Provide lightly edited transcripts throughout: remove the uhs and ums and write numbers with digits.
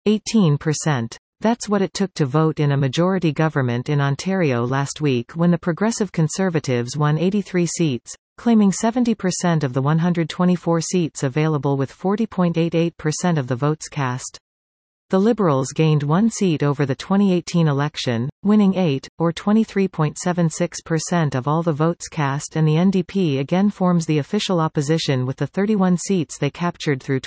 18%. That's what it took to vote in a majority government in Ontario last week when the Progressive Conservatives won 83 seats, claiming 70% of the 124 seats available with 40.88% of the votes cast. The Liberals gained 1 seat over the 2018 election, winning 8, or 23.76% of all the votes cast, and the NDP again forms the official opposition with the 31 seats they captured through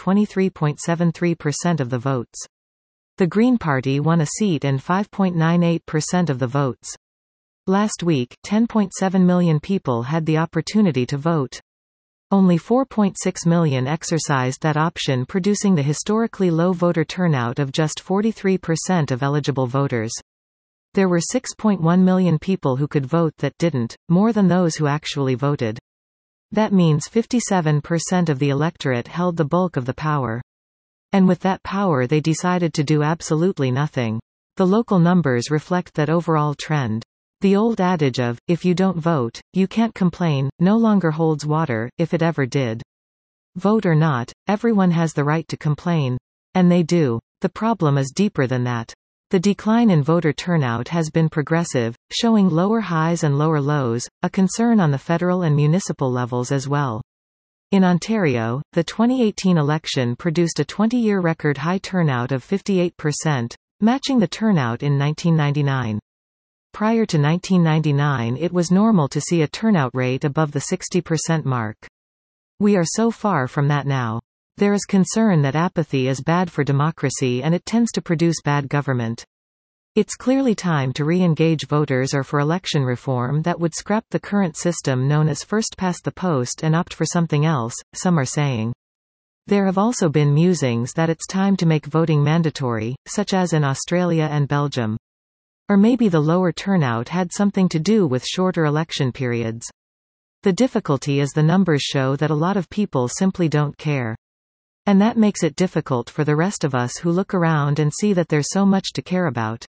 23.73% of the votes. The Green Party won a seat and 5.98% of the votes. Last week, 10.7 million people had the opportunity to vote. Only 4.6 million exercised that option, producing the historically low voter turnout of just 43% of eligible voters. There were 6.1 million people who could vote that didn't, more than those who actually voted. That means 57% of the electorate held the bulk of the power. And with that power they decided to do absolutely nothing. The local numbers reflect that overall trend. The old adage of, if you don't vote, you can't complain, no longer holds water, if it ever did. Vote or not, everyone has the right to complain. And they do. The problem is deeper than that. The decline in voter turnout has been progressive, showing lower highs and lower lows, a concern on the federal and municipal levels as well. In Ontario, the 2018 election produced a 20-year record high turnout of 58%, matching the turnout in 1999. Prior to 1999 it was normal to see a turnout rate above the 60% mark. We are so far from that now. There is concern that apathy is bad for democracy and it tends to produce bad government. It's clearly time to re-engage voters or for election reform that would scrap the current system known as first past the post and opt for something else, some are saying. There have also been musings that it's time to make voting mandatory, such as in Australia and Belgium. Or maybe the lower turnout had something to do with shorter election periods. The difficulty is the numbers show that a lot of people simply don't care. And that makes it difficult for the rest of us who look around and see that there's so much to care about.